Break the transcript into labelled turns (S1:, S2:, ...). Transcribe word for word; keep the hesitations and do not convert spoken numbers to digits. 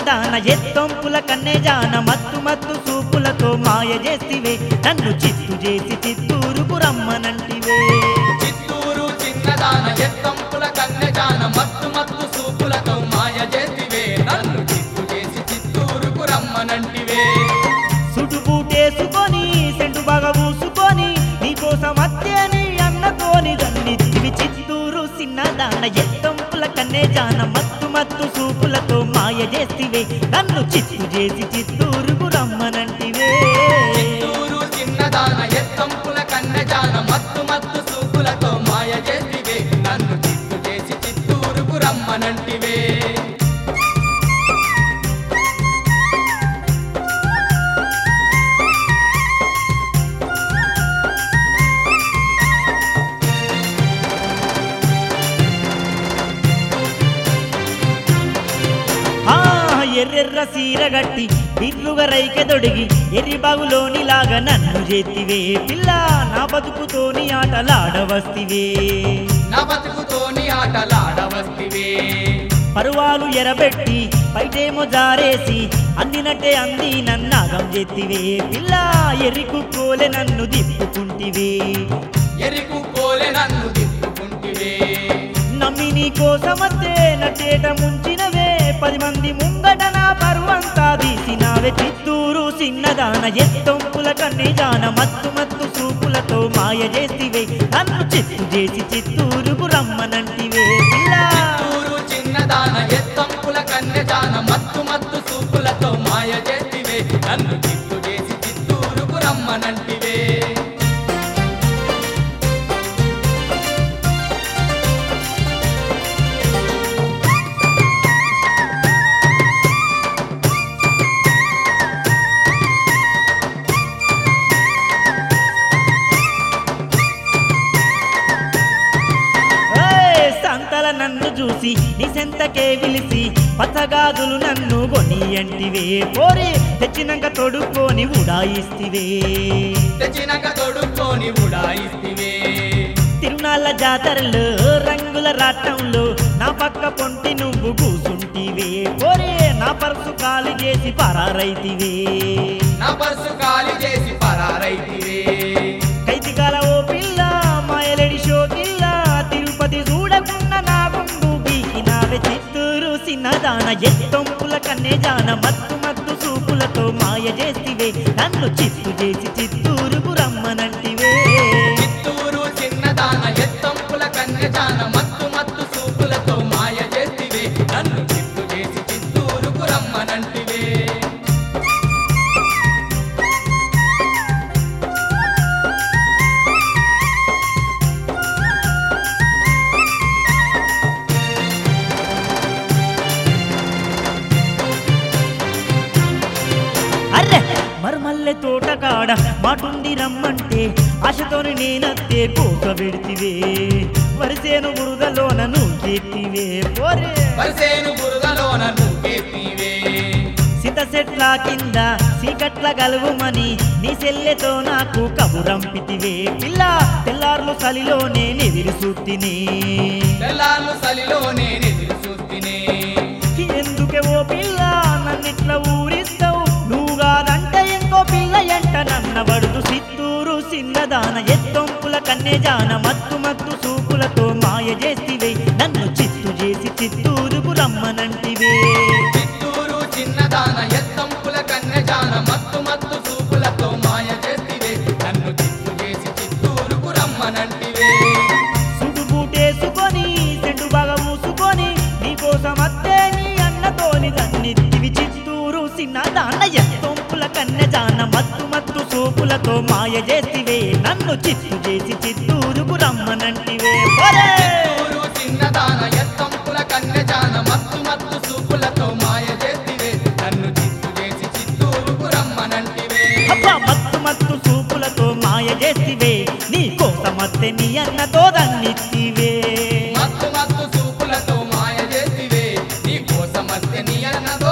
S1: చిన్నదాన ఎత్తొంపుల కన్నెజాన మత్తు మత్తు సూపులతో మాయ చేసివే నన్ను చిత్తు చేసి చిత్తూరుకు రమ్మనంటివే
S2: చిత్తూరు చిన్నదాన ఎత్తంపుల కన్నెజాన మత్తు మత్తు సూపులతో మాయ చేసివే నన్ను చిత్తు చేసి చిత్తూరుకు రమ్మనంటివే
S1: సుడుబూటేసుకొని సెంటు బాగా పూసుకొని నీకోసం అత్తేని అన్నతోని దన్నిత్తివి చిత్తూరు చిన్నదాన ఎత్తొంపుల కన్నెజాన మత్తు మత్తు సూపులతో మాయ చేసివే నన్ను చిత్తు చేసి చిత్తూరుకు రమ్మనంటివే
S2: చిత్తూరు చిన్నదాన ఎత్తంపుల కన్నెజాన మత్తు మత్తు సూపులతో మాయ చేసివే నన్ను చిత్తు చేసి చిత్తూరుకు రమ్మనంటివే
S1: ఎర్రెర్ర సీరగట్టి బిర్రుగా రైకె దొడిగి ఎర్రి బాగులోని లాగా నన్ను చేతివే పిల్ల నా బతుకుతోని ఆటలాడవస్తివే
S2: నా బతుకుతోని ఆటలాడవస్తివే
S1: పరువాలు ఎరబెట్టి బయటేమో జారేసి అందినట్టే అంది నన్నాగం చేతివే పిల్ల ఎర్రికు కోలె నన్ను దిప్పుకుంటివే
S2: ఎరికు కోలె నన్ను దిప్పుకుంటివే
S1: నమ్మి నీ కోసమత్తే నటేట ముంచినవే పది మంది ముంగట నా పరువంతా తీసినావే చిత్తూరు చిన్నదాన ఎత్తొంపుల కన్నెజాన మత్తు మత్తు సూపులతో మాయ చేసివే నన్ను చిత్తు చేసి చిత్తూరుకు రమ్మనంటివే పిల్లా
S2: చిత్తూరు చిన్నదాన ఎత్తంపుల కన్నెజాన మత్తు మత్తు సూపులతో మాయ చేసివే నన్ను చిత్తు చేసి చిత్తూరుకు రమ్మనంటివే
S1: సంతల నన్ను చూసి నిసెంతకే పిలిచి పచ్చగాజులు నన్ను కొని అంటివే పోరే తెచ్చినాక తొడుక్కొని ఉడాయిస్తివే
S2: తెచ్చినాక తొడుక్కొని ఉడాయిస్తివే
S1: తిరునాళ్ళ జాతరలో రంగుల రాటంలో నా పక్క పొంటి నువ్వు కూసుంటివే పోరే నా పర్సు ఖాళీ చేసి పరారైతివే
S2: నా పర్సు ఖాళీ చేసి పరారైతివే
S1: కైతికాల ఓ పిల్ల మాయలడి షోకిల్ల తిరుపతి చూడకున్న నా గుండు గీకినావే చిత్తూరు చిన్నదాన ఎత్తొంపుల కన్నెజాన మత్తు మత్తు సూపులతో మాయ చేసివే నన్ను చిత్తు చేసి చిత్తూరుకు రమ్మనంటివే
S2: చిత్తూరు చిన్నదాన ఎత్తంపుల కన్నెజాన మత్తు మత్తు సూపులతో మాయ చేసివే నన్ను చిత్తు చేసి చిత్తూరుకు రమ్మనంటివే
S1: అర్రె మరుమల్లె తోట కాడ మాటుంది రమ్మంటే ఆశతోని నేనత్తే కోక పెడితివే వరిసేను బురదలోన నువ్వెత్తివే పోరే
S2: వరిసేను బురదలోన నువ్వెత్తివే
S1: సిత సెట్ల కింద సీకట్ల గలువుమని నీ సెల్లెతో నాకు కబురంపితివే పిల్ల తెల్లార్లు సలిలోనే నెదిరి సూత్తినే
S2: తెల్లార్లు సలిలో నేనెదురు చూస్తినే
S1: ఎందుకే ఓ పిల్ల నన్నిట్ల ఊరిస్తావు నువ్వు కాదంటే ఇంకో పిల్ల ఎంట నన్న వడుదు చిత్తూరు చిన్నదాన ఎత్తొంపుల కన్నెజాన మత్తు మత్తు సూపులతో మాయ చేసివే నన్ను చిత్తు చేసి చిత్తూరుకు రమ్మనంటివే
S2: చిత్తూరు చిన్నదాన ఎత్తంపుల కన్నెజాన మత్తు మత్తు సూపులతో మాయ చేసివే నన్ను చిత్తు చేసి చిత్తూరుకు రమ్మనంటివే
S1: సుడుబూటేసుకొని సెంటు బాగా మూసుకొని నీకోసం అత్తే నీ అన్నతోని దన్నిత్తివి చిత్తూరు చిన్నదాన ఎత్తొంపుల కన్నెజాన మత్తు మత్తు సూపులతో మాయ చేసివే నన్ను చిత్తు చేసి చిత్తూరుకు రమ్మనంటివే ఒరే!
S2: చిత్తూరు చిన్నదాన ఎత్తంపుల కన్నెజాన మత్తు మత్తు సూపులతో మాయ చేసివే నన్ను చిత్తు చేసి చిత్తూరుకు రమ్మనంటివే
S1: అబ్బా మత్తు మత్తు సూపులతో మాయ చేసివే నీ కోసమత్తే నీ అన్నతో దన్నిత్తివే
S2: మత్తు మత్తు సూపులతో మాయ చేసివే నీ కోసమస్తే నీ అన్నతో